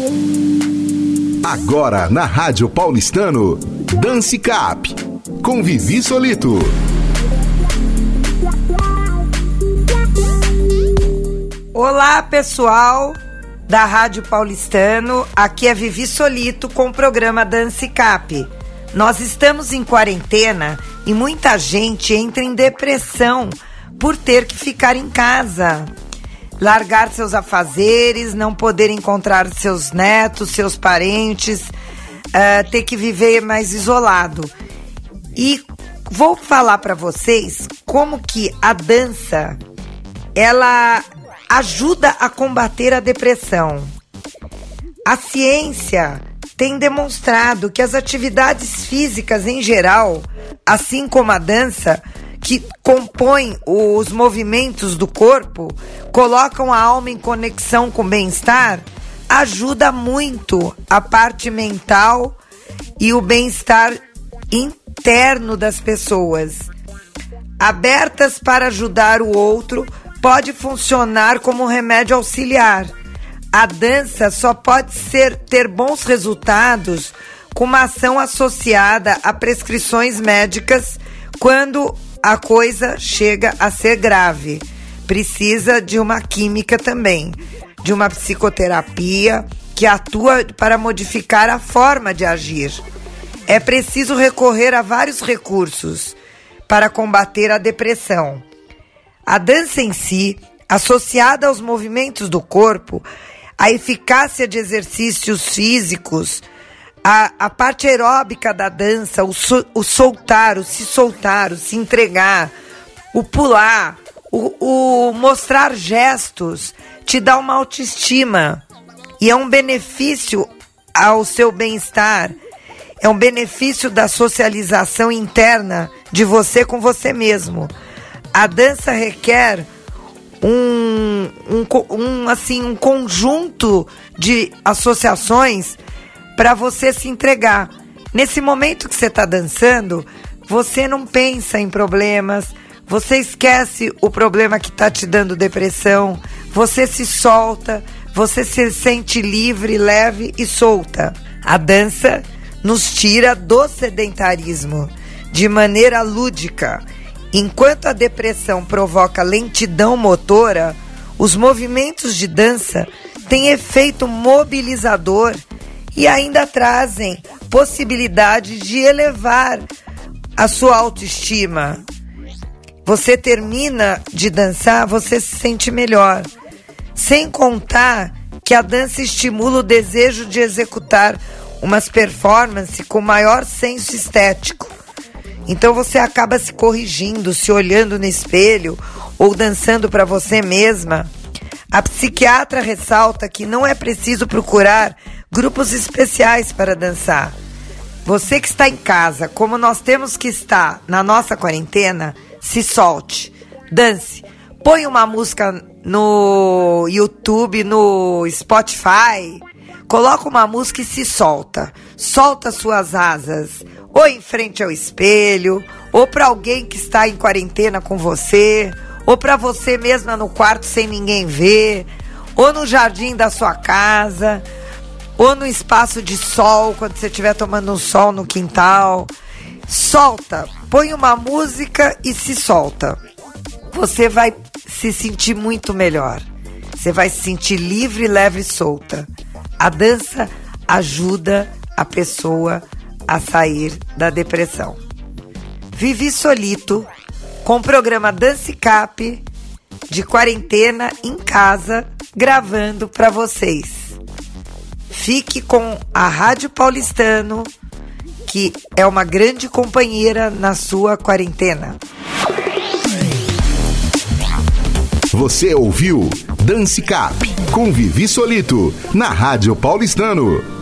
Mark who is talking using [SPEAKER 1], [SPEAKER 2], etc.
[SPEAKER 1] Agora na Rádio Paulistano, Dance Cap, com Vivi Solito.
[SPEAKER 2] Olá, pessoal da Rádio Paulistano, aqui é Vivi Solito com o programa Dance Cap. Nós estamos em quarentena e muita gente entra em depressão por ter que ficar em casa, largar seus afazeres, não poder encontrar seus netos, seus parentes, ter que viver mais isolado. E vou falar para vocês como que a dança, ela ajuda a combater a depressão. A ciência tem demonstrado que as atividades físicas em geral, assim como a dança, que compõem os movimentos do corpo, colocam a alma em conexão com o bem-estar, ajuda muito a parte mental e o bem-estar interno das pessoas. Abertas para ajudar o outro, pode funcionar como um remédio auxiliar. A dança só pode ter bons resultados com uma ação associada a prescrições médicas quando a coisa chega a ser grave. Precisa de uma química também, de uma psicoterapia que atua para modificar a forma de agir. É preciso recorrer a vários recursos para combater a depressão. A dança em si, associada aos movimentos do corpo, a eficácia de exercícios físicos, a parte aeróbica da dança, o soltar, o se entregar, o pular, o mostrar gestos, te dá uma autoestima e é um benefício ao seu bem-estar, é um benefício da socialização interna de você com você mesmo. A dança requer um conjunto de associações para você se entregar. Nesse momento que você está dançando, você não pensa em problemas, você esquece o problema que está te dando depressão, você se solta, você se sente livre, leve e solta. A dança nos tira do sedentarismo de maneira lúdica. Enquanto a depressão provoca lentidão motora, os movimentos de dança têm efeito mobilizador e ainda trazem possibilidade de elevar a sua autoestima. Você termina de dançar, você se sente melhor. Sem contar que a dança estimula o desejo de executar umas performances com maior senso estético. Então você acaba se corrigindo, se olhando no espelho ou dançando para você mesma. A psiquiatra ressalta que não é preciso procurar grupos especiais para dançar. Você que está em casa, como nós temos que estar na nossa quarentena, se solte, dance. Põe uma música no YouTube, no Spotify, coloca uma música e se solta. Solta suas asas, ou em frente ao espelho, ou para alguém que está em quarentena com você, ou para você mesma no quarto sem ninguém ver, ou no jardim da sua casa, ou no espaço de sol, quando você estiver tomando um sol no quintal. Solta, põe uma música e se solta. Você vai se sentir muito melhor. Você vai se sentir livre, leve e solta. A dança ajuda a pessoa a sair da depressão. Vivi Solito, com o programa Dance Cap, de quarentena em casa, gravando para vocês. Fique com a Rádio Paulistano, que é uma grande companheira na sua quarentena.
[SPEAKER 1] Você ouviu Dance Cap, com Vivi Solito, na Rádio Paulistano.